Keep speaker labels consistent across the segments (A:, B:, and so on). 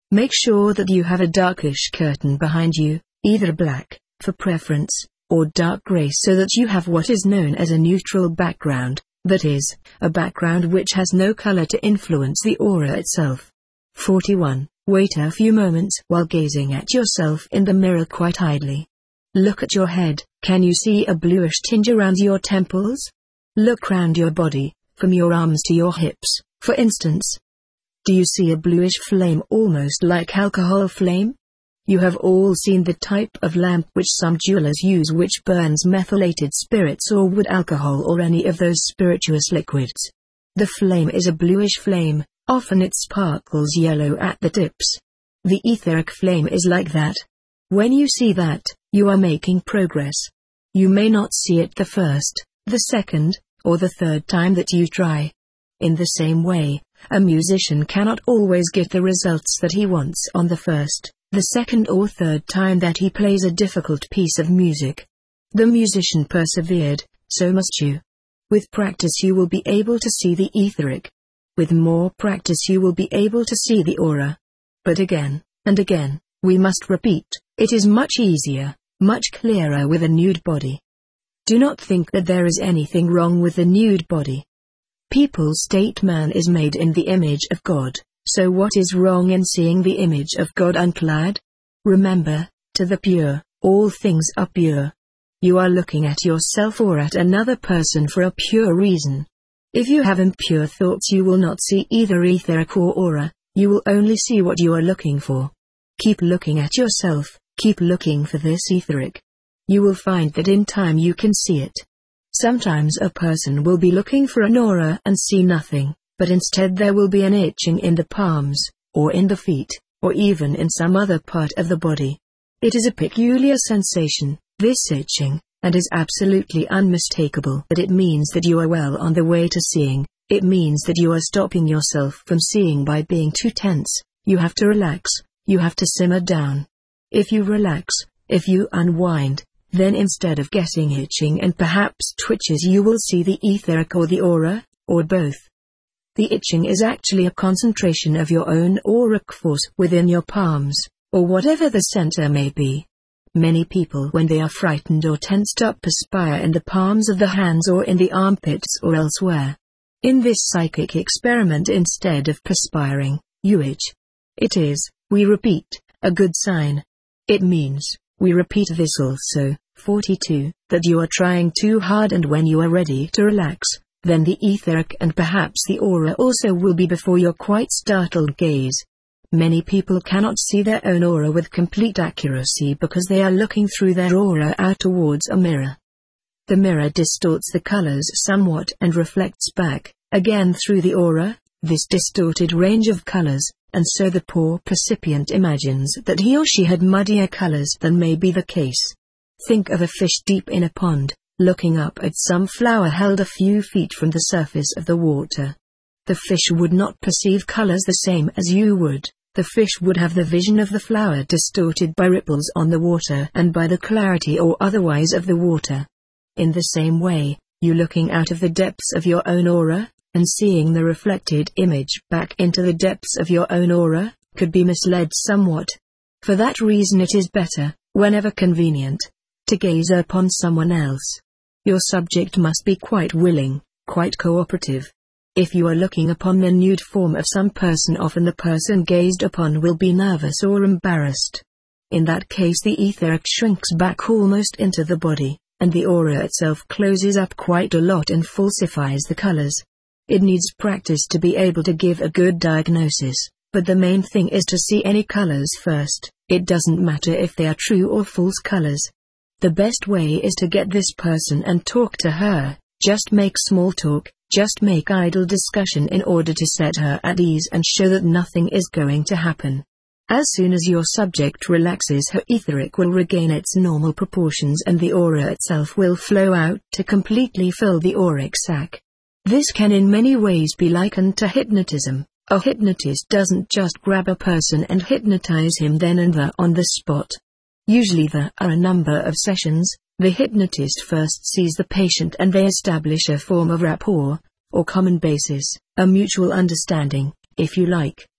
A: Make sure that you have a darkish curtain behind you, either black, for preference, or dark gray so that you have what is known as a neutral background, that is, a background which has no color to influence the aura itself. 41. Wait a few moments while gazing at yourself in the mirror quite idly. Look at your head. Can you see a bluish tinge around your temples? Look round your body, from your arms to your hips, for instance. Do you see a bluish flame almost like alcohol flame? You have all seen the type of lamp which some jewelers use, which burns methylated spirits or wood alcohol or any of those spirituous liquids. The flame is a bluish flame, often it sparkles yellow at the tips. The etheric flame is like that. When you see that, you are making progress. You may not see it the first, the second, or the third time that you try. In the same way, a musician cannot always get the results that he wants on the first, the second or third time that he plays a difficult piece of music. The musician persevered, so must you. With practice you will be able to see the etheric. With more practice you will be able to see the aura. But again, and again, we must repeat, it is much easier, much clearer with a nude body. Do not think that there is anything wrong with the nude body. People state man is made in the image of God, so what is wrong in seeing the image of God unclad? Remember, to the pure, all things are pure. You are looking at yourself or at another person for a pure reason. If you have impure thoughts you will not see either etheric or aura, you will only see what you are looking for. Keep looking at yourself, keep looking for this etheric. You will find that in time you can see it. Sometimes a person will be looking for an aura and see nothing, but instead there will be an itching in the palms, or in the feet, or even in some other part of the body. It is a peculiar sensation, this itching, and is absolutely unmistakable. But it means that you are well on the way to seeing. It means that you are stopping yourself from seeing by being too tense. You have to relax, you have to simmer down. If you relax, if you unwind, then instead of getting itching and perhaps twitches you will see the etheric or the aura, or both. The itching is actually a concentration of your own auric force within your palms, or whatever the center may be. Many people when they are frightened or tensed up perspire in the palms of the hands or in the armpits or elsewhere. In this psychic experiment instead of perspiring, you itch. It is, we repeat, a good sign. It means, we repeat this also, 42, that you are trying too hard, and when you are ready to relax, then the etheric and perhaps the aura also will be before your quite startled gaze. Many people cannot see their own aura with complete accuracy because they are looking through their aura out towards a mirror. The mirror distorts the colors somewhat and reflects back, again through the aura, this distorted range of colors, and so the poor percipient imagines that he or she had muddier colors than may be the case. Think of a fish deep in a pond, looking up at some flower held a few feet from the surface of the water. The fish would not perceive colors the same as you would. The fish would have the vision of the flower distorted by ripples on the water and by the clarity or otherwise of the water. In the same way, you looking out of the depths of your own aura, and seeing the reflected image back into the depths of your own aura, could be misled somewhat. For that reason it is better, whenever convenient, to gaze upon someone else. Your subject must be quite willing, quite cooperative. If you are looking upon the nude form of some person, often the person gazed upon will be nervous or embarrassed. In that case the etheric shrinks back almost into the body, and the aura itself closes up quite a lot and falsifies the colors. It needs practice to be able to give a good diagnosis, but the main thing is to see any colors first. It doesn't matter if they are true or false colors. The best way is to get this person and talk to her, just make small talk, just make idle discussion in order to set her at ease and show that nothing is going to happen. As soon as your subject relaxes, her etheric will regain its normal proportions and the aura itself will flow out to completely fill the auric sac. This can in many ways be likened to hypnotism. A hypnotist doesn't just grab a person and hypnotize him then and there on the spot. Usually there are a number of sessions. The hypnotist first sees the patient and they establish a form of rapport, or common basis, a mutual understanding, if you like,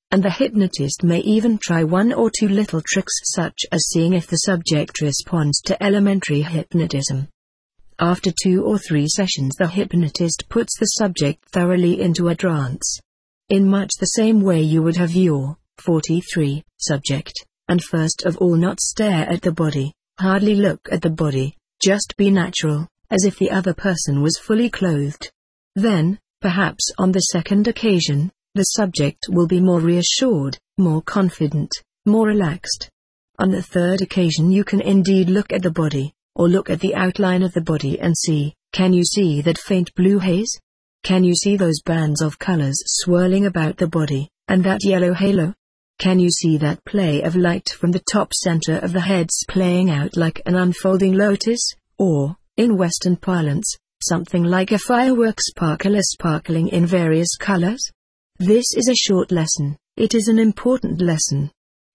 A: and the hypnotist may even try one or two little tricks such as seeing if the subject responds to elementary hypnotism. After 2 or 3 sessions, the hypnotist puts the subject thoroughly into a trance. In much the same way you would have your 43 subject, and first of all not stare at the body, hardly look at the body, just be natural, as if the other person was fully clothed. Then, perhaps on the second occasion, the subject will be more reassured, more confident, more relaxed. On the third occasion you can indeed look at the body, or look at the outline of the body and see, can you see that faint blue haze? Can you see those bands of colors swirling about the body, and that yellow halo? Can you see that play of light from the top center of the heads playing out like an unfolding lotus, or, in Western parlance, something like a firework sparkler sparkling in various colors? This is a short lesson, it is an important lesson.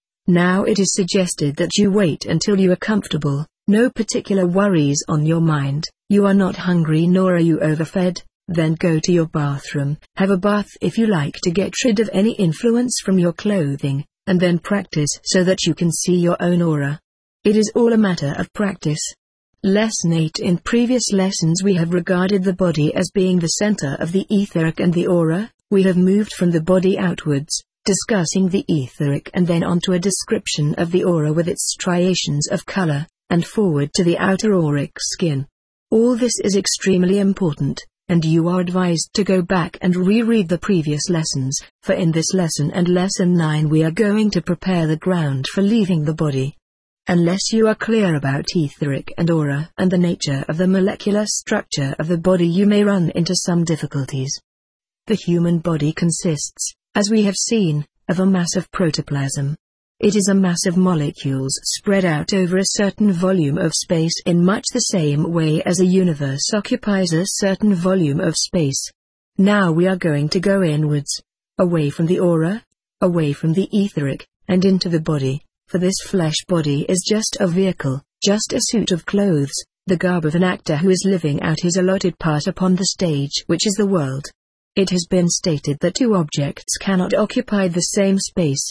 A: Now it is suggested that you wait until you are comfortable, no particular worries on your mind, you are not hungry nor are you overfed, then go to your bathroom, have a bath if you like to get rid of any influence from your clothing, and then practice so that you can see your own aura. It is all a matter of practice. Lesson 8. In previous lessons we have regarded the body as being the center of the etheric and the aura. We have moved from the body outwards, discussing the etheric and then on to a description of the aura with its striations of color, and forward to the outer auric skin. All this is extremely important, and you are advised to go back and reread the previous lessons, for in this lesson and lesson 9 we are going to prepare the ground for leaving the body. Unless you are clear about etheric and aura and the nature of the molecular structure of the body, you may run into some difficulties. The human body consists, as we have seen, of a mass of protoplasm. It is a mass of molecules spread out over a certain volume of space in much the same way as a universe occupies a certain volume of space. Now we are going to go inwards, away from the aura, away from the etheric, and into the body, for this flesh body is just a vehicle, just a suit of clothes, the garb of an actor who is living out his allotted part upon the stage, which is the world. It has been stated that 2 objects cannot occupy the same space.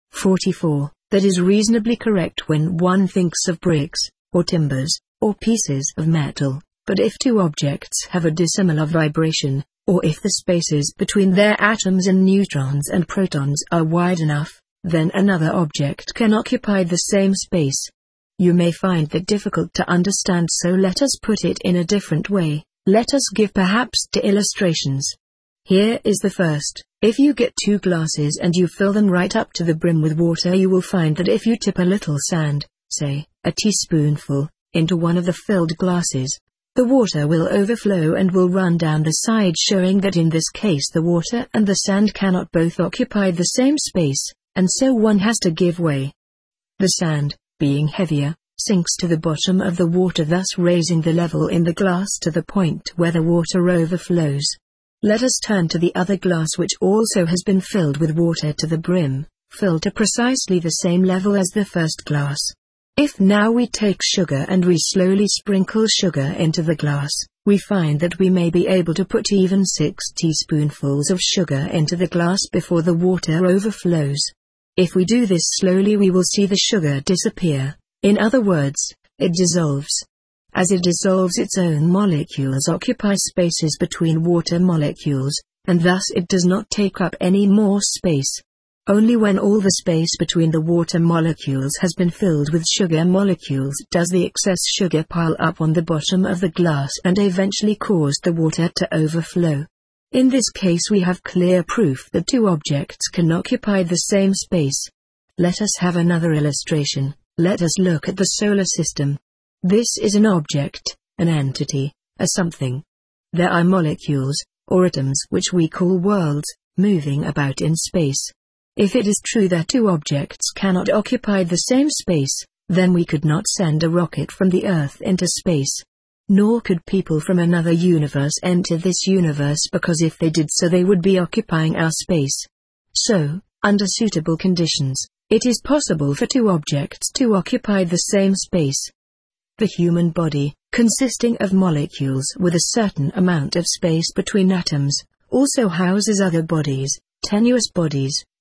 A: 44. That is reasonably correct when one thinks of bricks, or timbers, or pieces of metal, but if 2 objects have a dissimilar vibration, or if the spaces between their atoms and neutrons and protons are wide enough, then another object can occupy the same space. You may find that difficult to understand, so let us put it in a different way. Let us give perhaps 2 illustrations. Here is the first. If you get 2 glasses and you fill them right up to the brim with water, you will find that if you tip a little sand, say, a teaspoonful, into one of the filled glasses, the water will overflow and will run down the side, showing that in this case the water and the sand cannot both occupy the same space, and so one has to give way. The sand, being heavier, sinks to the bottom of the water, thus raising the level in the glass to the point where the water overflows. Let us turn to the other glass, which also has been filled with water to the brim, filled to precisely the same level as the first glass. If now we take sugar and we slowly sprinkle sugar into the glass, we find that we may be able to put even 6 teaspoonfuls of sugar into the glass before the water overflows. If we do this slowly, we will see the sugar disappear. In other words, it dissolves. As it dissolves, its own molecules occupy spaces between water molecules, and thus it does not take up any more space. Only when all the space between the water molecules has been filled with sugar molecules does the excess sugar pile up on the bottom of the glass and eventually cause the water to overflow. In this case we have clear proof that 2 objects can occupy the same space. Let us have another illustration. Let us look at the solar system. This is an object, an entity, a something. There are molecules, or atoms which we call worlds, moving about in space. If it is true that 2 objects cannot occupy the same space, then we could not send a rocket from the Earth into space. Nor could people from another universe enter this universe, because if they did so they would be occupying our space. So, under suitable conditions, it is possible for 2 objects to occupy the same space. The human body, consisting of molecules with a certain amount of space between atoms, also houses other bodies, tenuous bodies,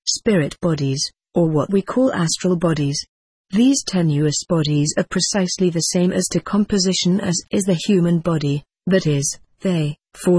A: spirit bodies, or what we call astral bodies. These tenuous bodies are precisely the same as to composition as is the human body, that is, they,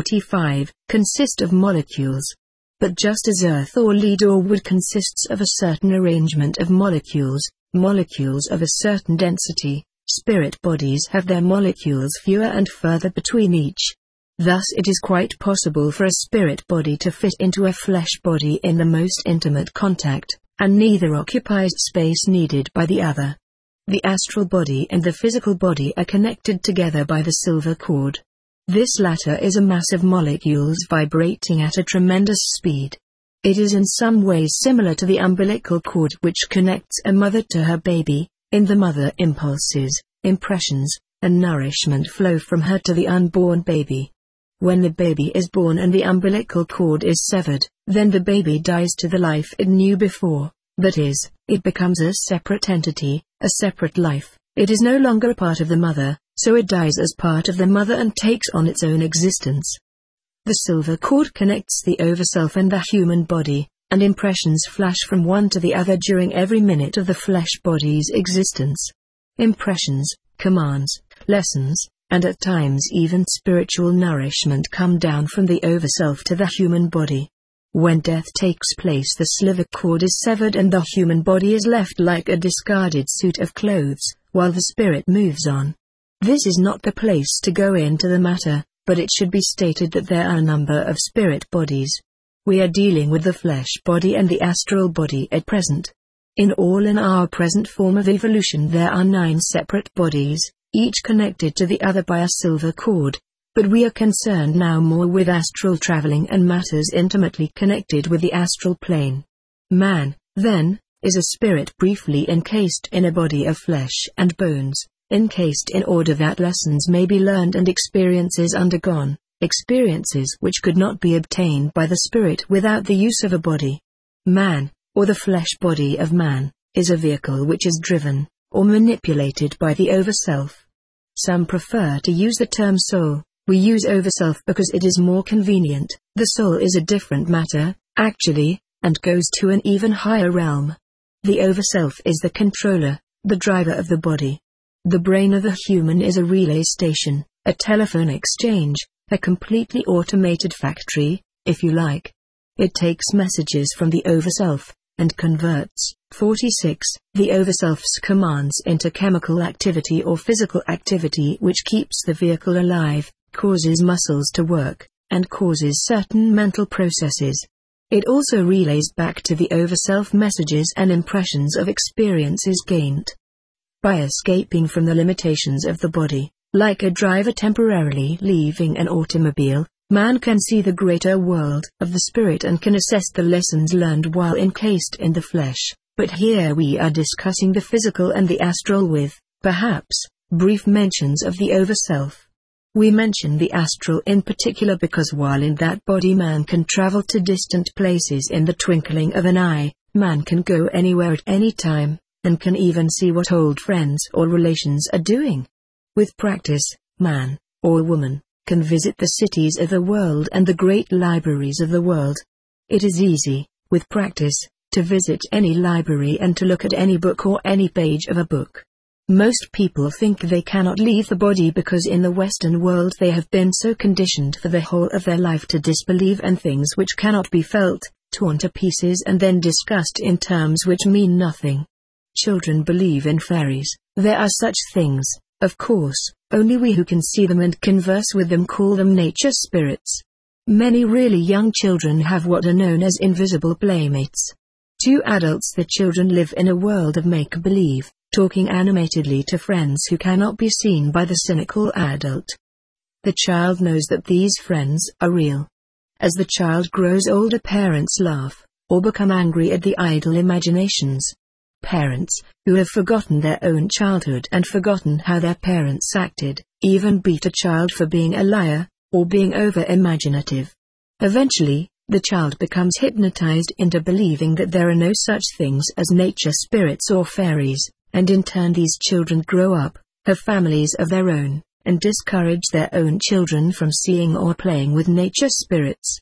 A: 45, consist of molecules. But just as earth or lead or wood consists of a certain arrangement of molecules, molecules of a certain density, spirit bodies have their molecules fewer and further between each. Thus it is quite possible for a spirit body to fit into a flesh body in the most intimate contact, and neither occupies space needed by the other. The astral body and the physical body are connected together by the silver cord. This latter is a mass of molecules vibrating at a tremendous speed. It is in some ways similar to the umbilical cord which connects a mother to her baby. In the mother, impulses, impressions, and nourishment flow from her to the unborn baby. When the baby is born and the umbilical cord is severed, then the baby dies to the life it knew before, that is, it becomes a separate entity, a separate life. It is no longer a part of the mother, so it dies as part of the mother and takes on its own existence. The silver cord connects the overself and the human body, and impressions flash from one to the other during every minute of the flesh body's existence. Impressions, commands, lessons, and at times even spiritual nourishment come down from the overself to the human body. When death takes place, the silver cord is severed and the human body is left like a discarded suit of clothes, while the spirit moves on. This is not the place to go into the matter, but it should be stated that there are a number of spirit bodies. We are dealing with the flesh body and the astral body at present. In our present form of evolution there are 9 separate bodies, each connected to the other by a silver cord, but we are concerned now more with astral traveling and matters intimately connected with the astral plane. Man, then, is a spirit briefly encased in a body of flesh and bones, encased in order that lessons may be learned and experiences undergone, experiences which could not be obtained by the spirit without the use of a body. Man, or the flesh body of man, is a vehicle which is driven, or manipulated by the overself. Some prefer to use the term soul. We use overself because it is more convenient. The soul is a different matter, actually, and goes to an even higher realm. The overself is the controller, the driver of the body. The brain of the human is a relay station, a telephone exchange, a completely automated factory, if you like. It takes messages from the overself, and converts, 46, the overself's commands into chemical activity or physical activity which keeps the vehicle alive, causes muscles to work, and causes certain mental processes. It also relays back to the overself messages and impressions of experiences gained. By escaping from the limitations of the body, like a driver temporarily leaving an automobile, man can see the greater world of the spirit and can assess the lessons learned while encased in the flesh. But here we are discussing the physical and the astral with, perhaps, brief mentions of the overself. We mention the astral in particular because while in that body man can travel to distant places in the twinkling of an eye, man can go anywhere at any time, and can even see what old friends or relations are doing. With practice, man, or woman, can visit the cities of the world and the great libraries of the world. It is easy, with practice, to visit any library and to look at any book or any page of a book. Most people think they cannot leave the body because in the Western world they have been so conditioned for the whole of their life to disbelieve in things which cannot be felt, torn to pieces and then discussed in terms which mean nothing. Children believe in fairies. There are such things, of course, only we who can see them and converse with them call them nature spirits. Many really young children have what are known as invisible playmates. To adults, the children live in a world of make-believe, talking animatedly to friends who cannot be seen by the cynical adult. The child knows that these friends are real. As the child grows older, parents laugh, or become angry at the idle imaginations. Parents, who have forgotten their own childhood and forgotten how their parents acted, even beat a child for being a liar, or being over-imaginative. Eventually, the child becomes hypnotized into believing that there are no such things as nature spirits or fairies, and in turn these children grow up, have families of their own, and discourage their own children from seeing or playing with nature spirits.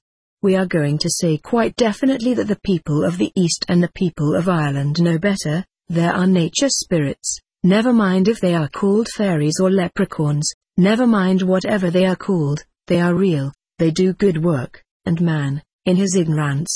A: We are going to say quite definitely that the people of the East and the people of Ireland know better. There are nature spirits, never mind if they are called fairies or leprechauns, never mind whatever they are called, they are real, they do good work, and man, in his ignorance,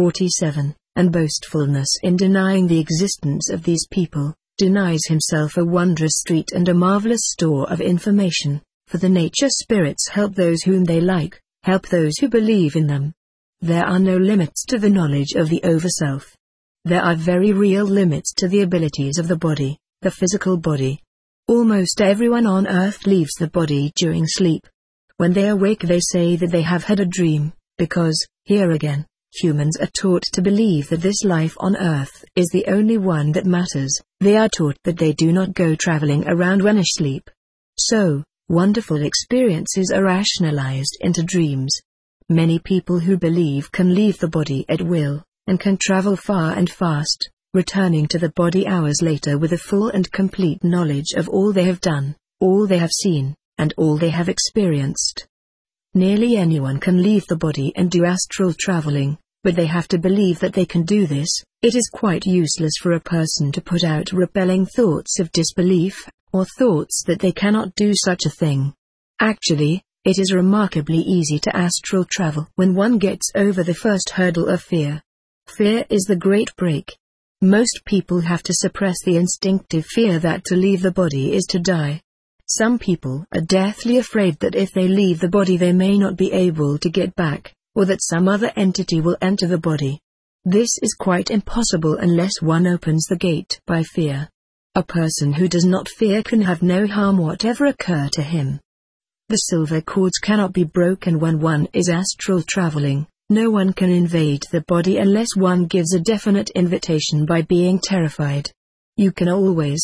A: 47, and boastfulness in denying the existence of these people, denies himself a wondrous street and a marvelous store of information, for the nature spirits help those whom they like, help those who believe in them. There are no limits to the knowledge of the Overself. There are very real limits to the abilities of the body, the physical body. Almost everyone on earth leaves the body during sleep. When they awake they say that they have had a dream, because, here again, humans are taught to believe that this life on earth is the only one that matters. They are taught that they do not go traveling around when asleep. So, wonderful experiences are rationalized into dreams. Many people who believe can leave the body at will, and can travel far and fast, returning to the body hours later with a full and complete knowledge of all they have done, all they have seen, and all they have experienced. Nearly anyone can leave the body and do astral traveling, but they have to believe that they can do this. It is quite useless for a person to put out repelling thoughts of disbelief, or thoughts that they cannot do such a thing. Actually, it is remarkably easy to astral travel when one gets over the first hurdle of fear. Fear is the great break. Most people have to suppress the instinctive fear that to leave the body is to die. Some people are deathly afraid that if they leave the body they may not be able to get back, or that some other entity will enter the body. This is quite impossible unless one opens the gate by fear. A person who does not fear can have no harm whatever occur to him. The silver cords cannot be broken when one is astral traveling. No one can invade the body unless one gives a definite invitation by being terrified. You can always,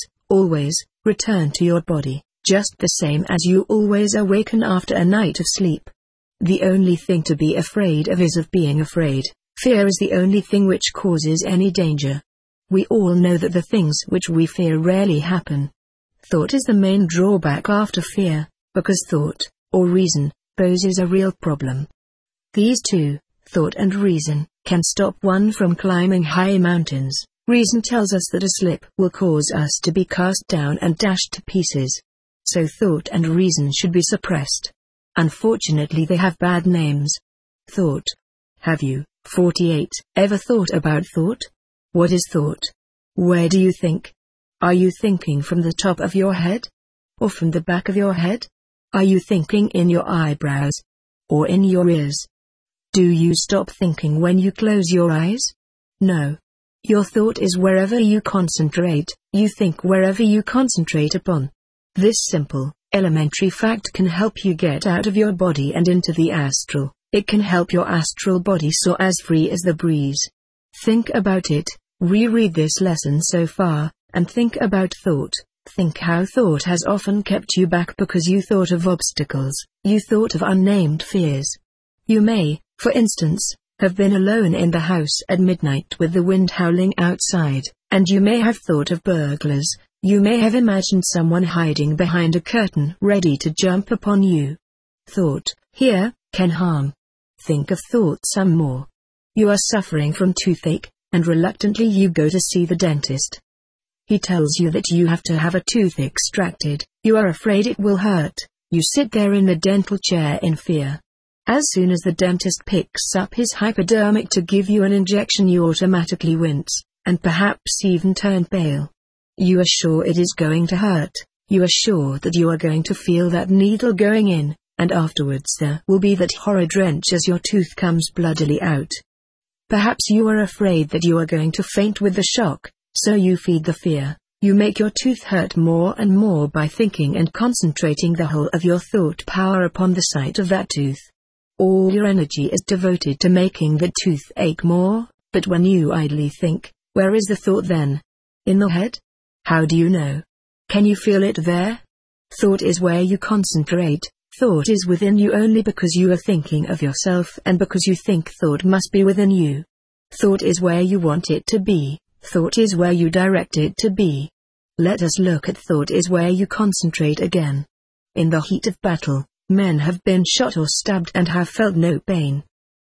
A: return to your body, just the same as you always awaken after a night of sleep. The only thing to be afraid of is of being afraid. Fear is the only thing which causes any danger. We all know that the things which we fear rarely happen. Thought is the main drawback after fear, because thought, or reason, poses a real problem. These two, thought and reason, can stop one from climbing high mountains. Reason tells us that a slip will cause us to be cast down and dashed to pieces. So thought and reason should be suppressed. Unfortunately they have bad names. Thought. Have you, 48, ever thought about thought? What is thought? Where do you think? Are you thinking from the top of your head? Or from the back of your head? Are you thinking in your eyebrows? Or in your ears? Do you stop thinking when you close your eyes? No. Your thought is wherever you concentrate, you think wherever you concentrate upon. This simple, elementary fact can help you get out of your body and into the astral. It can help your astral body soar as free as the breeze. Think about it, reread this lesson so far, and think about thought. Think how thought has often kept you back because you thought of obstacles, you thought of unnamed fears. You may, for instance, have been alone in the house at midnight with the wind howling outside, and you may have thought of burglars. You may have imagined someone hiding behind a curtain ready to jump upon you. Thought, here, can harm. Think of thought some more. You are suffering from toothache, and reluctantly you go to see the dentist. He tells you that you have to have a tooth extracted. You are afraid it will hurt. You sit there in the dental chair in fear. As soon as the dentist picks up his hypodermic to give you an injection you automatically wince, and perhaps even turn pale. You are sure it is going to hurt. You are sure that you are going to feel that needle going in, and afterwards there will be that horrid wrench as your tooth comes bloodily out. Perhaps you are afraid that you are going to faint with the shock, so you feed the fear. You make your tooth hurt more and more by thinking and concentrating the whole of your thought power upon the sight of that tooth. All your energy is devoted to making the tooth ache more, but when you idly think, where is the thought then? In the head? How do you know? Can you feel it there? Thought is where you concentrate. Thought is within you only because you are thinking of yourself and because you think thought must be within you. Thought is where you want it to be. Thought is where you direct it to be. Let us look at thought is where you concentrate again. In the heat of battle, men have been shot or stabbed and have felt no pain.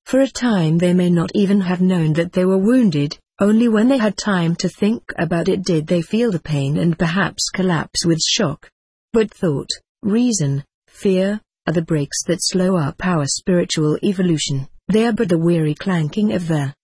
A: For a time they may not even have known that they were wounded, only when they had time to think about it did they feel the pain and perhaps collapse with shock. But thought, reason, fear, are the brakes that slow up our spiritual evolution. They are but the weary clanking of the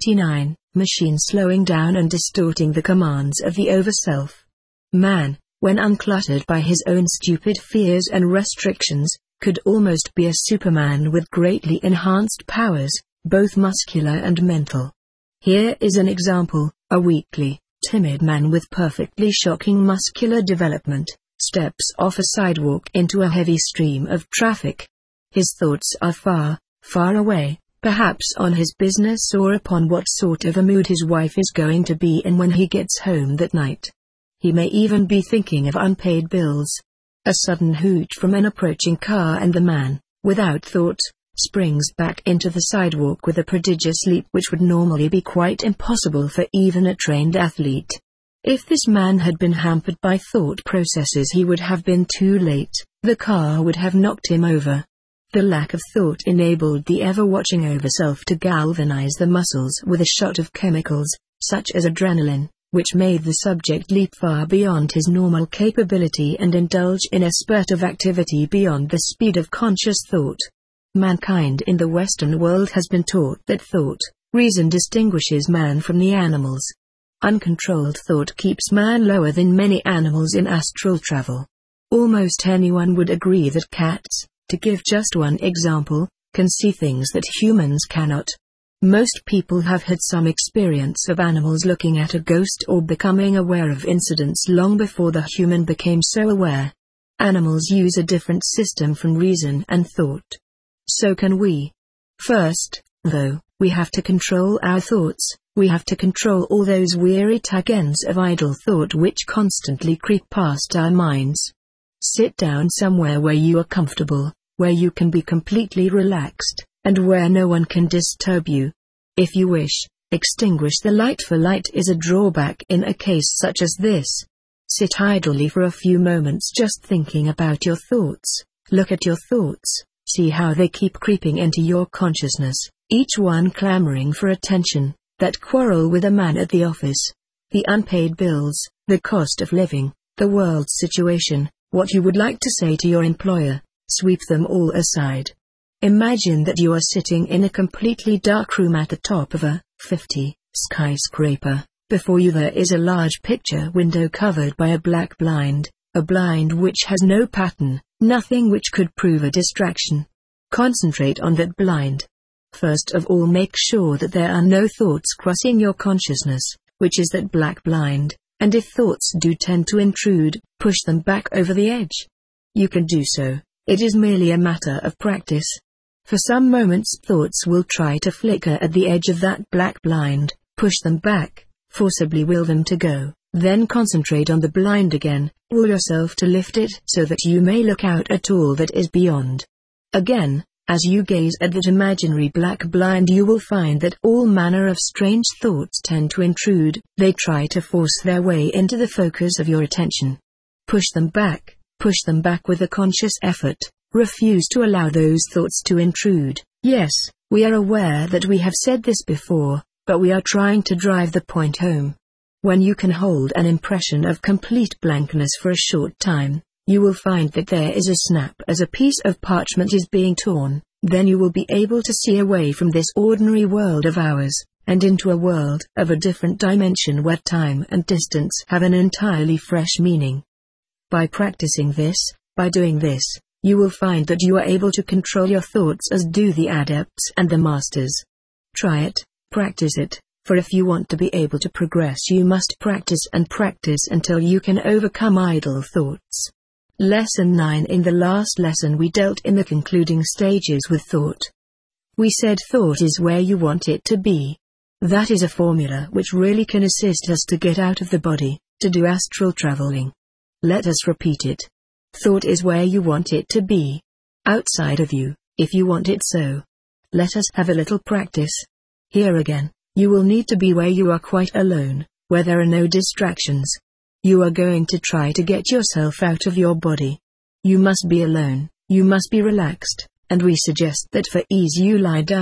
A: 49 machine slowing down and distorting the commands of the overself. Man, when uncluttered by his own stupid fears and restrictions, could almost be a Superman with greatly enhanced powers, both muscular and mental. Here is an example: a weakly, timid man with perfectly shocking muscular development steps off a sidewalk into a heavy stream of traffic. His thoughts are far, far away, perhaps on his business or upon what sort of a mood his wife is going to be in when he gets home that night. He may even be thinking of unpaid bills. A sudden hoot from an approaching car and the man, without thought, springs back into the sidewalk with a prodigious leap which would normally be quite impossible for even a trained athlete. If this man had been hampered by thought processes he would have been too late. The car would have knocked him over. The lack of thought enabled the ever-watching overself to galvanize the muscles with a shot of chemicals, such as adrenaline, which made the subject leap far beyond his normal capability and indulge in a spurt of activity beyond the speed of conscious thought. Mankind in the Western world has been taught that thought, reason distinguishes man from the animals. Uncontrolled thought keeps man lower than many animals in astral travel. Almost anyone would agree that cats, to give just one example, can see things that humans cannot. Most people have had some experience of animals looking at a ghost or becoming aware of incidents long before the human became so aware. Animals use a different system from reason and thought. So can we. First, though, we have to control our thoughts. We have to control all those weary tag-ends of idle thought which constantly creep past our minds. Sit down somewhere where you are comfortable, where you can be completely relaxed, and where no one can disturb you. If you wish, extinguish the light, for light is a drawback in a case such as this. Sit idly for a few moments just thinking about your thoughts. Look at your thoughts, see how they keep creeping into your consciousness, each one clamoring for attention. That quarrel with a man at the office, the unpaid bills, the cost of living, the world's situation, what you would like to say to your employer, sweep them all aside. Imagine that you are sitting in a completely dark room at the top of a 50 skyscraper. Before you there is a large picture window covered by a black blind, a blind which has no pattern, nothing which could prove a distraction. Concentrate on that blind. First of all, make sure that there are no thoughts crossing your consciousness, which is that black blind, and if thoughts do tend to intrude, push them back over the edge. You can do so, it is merely a matter of practice. For some moments thoughts will try to flicker at the edge of that black blind, push them back, forcibly will them to go, then concentrate on the blind again, will yourself to lift it so that you may look out at all that is beyond. Again, as you gaze at that imaginary black blind you will find that all manner of strange thoughts tend to intrude, they try to force their way into the focus of your attention. Push them back with a conscious effort, refuse to allow those thoughts to intrude. Yes, we are aware that we have said this before, but we are trying to drive the point home. When you can hold an impression of complete blankness for a short time, you will find that there is a snap as a piece of parchment is being torn, then you will be able to see away from this ordinary world of ours, and into a world of a different dimension where time and distance have an entirely fresh meaning. By practicing this, by doing this, you will find that you are able to control your thoughts as do the adepts and the masters. Try it, practice it, for if you want to be able to progress you must practice and practice until you can overcome idle thoughts. Lesson 9. In the last lesson we dealt in the concluding stages with thought. We said thought is where you want it to be. That is a formula which really can assist us to get out of the body, to do astral traveling. Let us repeat it. Thought is where you want it to be. Outside of you, if you want it so. Let us have a little practice. Here again, you will need to be where you are quite alone, where there are no distractions. You are going to try to get yourself out of your body. You must be alone, you must be relaxed, and we suggest that for ease you lie down,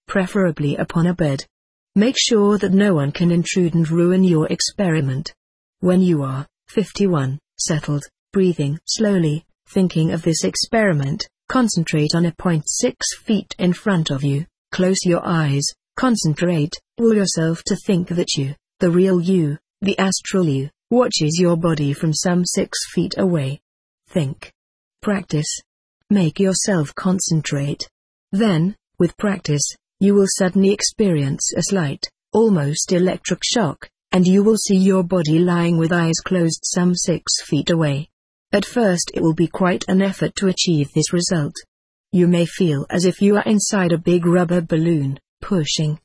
A: preferably upon a bed. Make sure that no one can intrude and ruin your experiment. When you are 51, settled, breathing slowly, thinking of this experiment, concentrate on a point 6 feet in front of you, close your eyes, concentrate, will yourself to think that you, the real you, the astral you, watches your body from some 6 feet away. Think. Practice. Make yourself concentrate. Then, with practice, you will suddenly experience a slight, almost electric shock, and you will see your body lying with eyes closed some 6 feet away. At first it will be quite an effort to achieve this result. You may feel as if you are inside a big rubber balloon, pushing.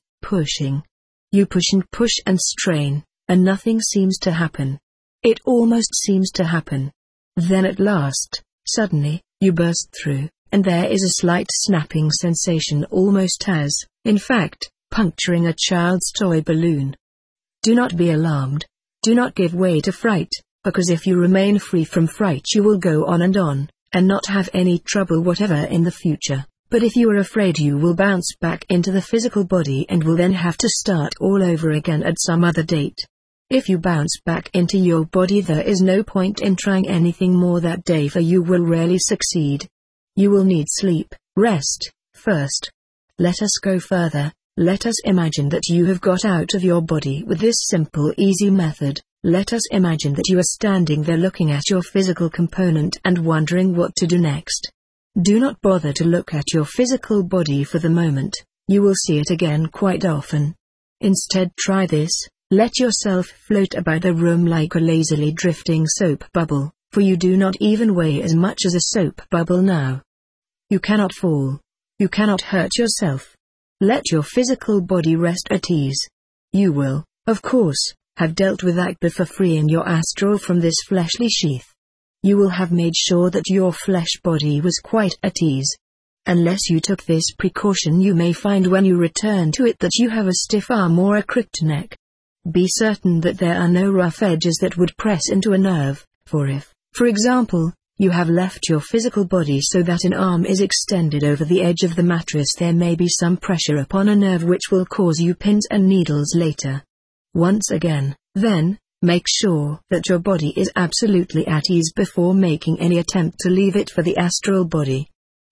A: You push and strain, and nothing seems to happen. It almost seems to happen. Then at last, suddenly, you burst through, and there is a slight snapping sensation, almost as, in fact, puncturing a child's toy balloon. Do not be alarmed. Do not give way to fright, because if you remain free from fright you will go on, and not have any trouble whatever in the future. But if you are afraid you will bounce back into the physical body and will then have to start all over again at some other date. If you bounce back into your body, there is no point in trying anything more that day, for you will rarely succeed. You will need sleep, rest, first. Let us go further. Let us imagine that you have got out of your body with this simple, easy method. Let us imagine that you are standing there looking at your physical component and wondering what to do next. Do not bother to look at your physical body for the moment. You will see it again quite often. Instead, try this. Let yourself float about the room like a lazily drifting soap bubble, for you do not even weigh as much as a soap bubble now. You cannot fall. You cannot hurt yourself. Let your physical body rest at ease. You will, of course, have dealt with that before freeing your astral from this fleshly sheath. You will have made sure that your flesh body was quite at ease. Unless you took this precaution, you may find when you return to it that you have a stiff arm or a cricked neck. Be certain that there are no rough edges that would press into a nerve, for if, for example, you have left your physical body so that an arm is extended over the edge of the mattress, there may be some pressure upon a nerve which will cause you pins and needles later. Once again, then, make sure that your body is absolutely at ease before making any attempt to leave it for the astral body.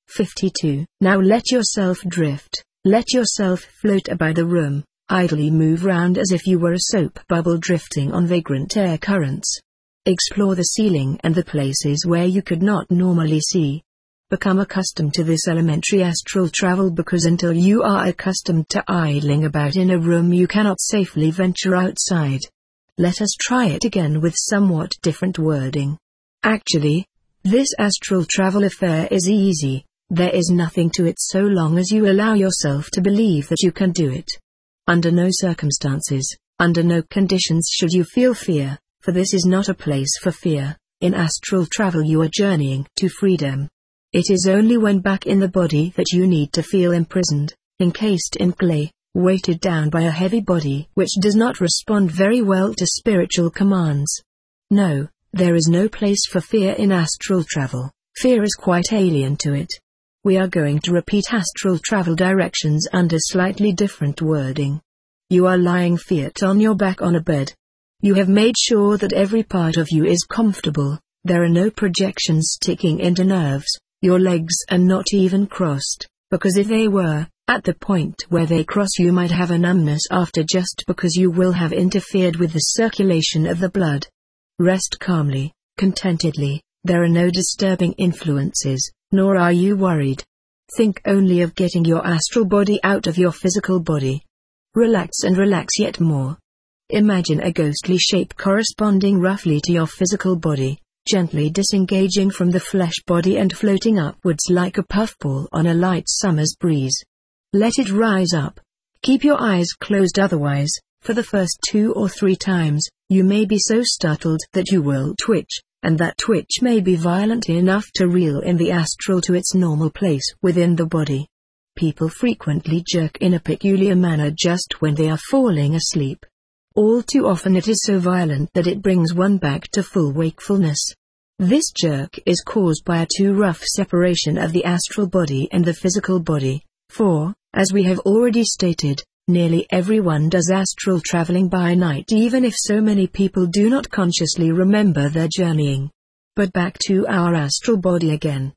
A: 52. Now let yourself drift, let yourself float about the room, idly move round as if you were a soap bubble drifting on vagrant air currents. Explore the ceiling and the places where you could not normally see. Become accustomed to this elementary astral travel, because until you are accustomed to idling about in a room you cannot safely venture outside. Let us try it again with somewhat different wording. Actually, this astral travel affair is easy. There is nothing to it so long as you allow yourself to believe that you can do it. Under no circumstances, under no conditions should you feel fear, for this is not a place for fear. In astral travel you are journeying to freedom. It is only when back in the body that you need to feel imprisoned, encased in clay, weighted down by a heavy body which does not respond very well to spiritual commands. No, there is no place for fear in astral travel. Fear is quite alien to it. We are going to repeat astral travel directions under slightly different wording. You are lying flat on your back on a bed. You have made sure that every part of you is comfortable. There are no projections sticking into nerves. Your legs are not even crossed, because if they were, at the point where they cross you might have a numbness after, just because you will have interfered with the circulation of the blood. Rest calmly, contentedly. There are no disturbing influences, nor are you worried. Think only of getting your astral body out of your physical body. Relax and relax yet more. Imagine a ghostly shape corresponding roughly to your physical body, gently disengaging from the flesh body and floating upwards like a puffball on a light summer's breeze. Let it rise up. Keep your eyes closed, otherwise, for the first 2 or 3 times, you may be so startled that you will twitch, and that twitch may be violent enough to reel in the astral to its normal place within the body. People frequently jerk in a peculiar manner just when they are falling asleep. All too often it is so violent that it brings one back to full wakefulness. This jerk is caused by a too rough separation of the astral body and the physical body, For, as we have already stated, nearly everyone does astral traveling by night, even if so many people do not consciously remember their journeying. But back to our astral body again.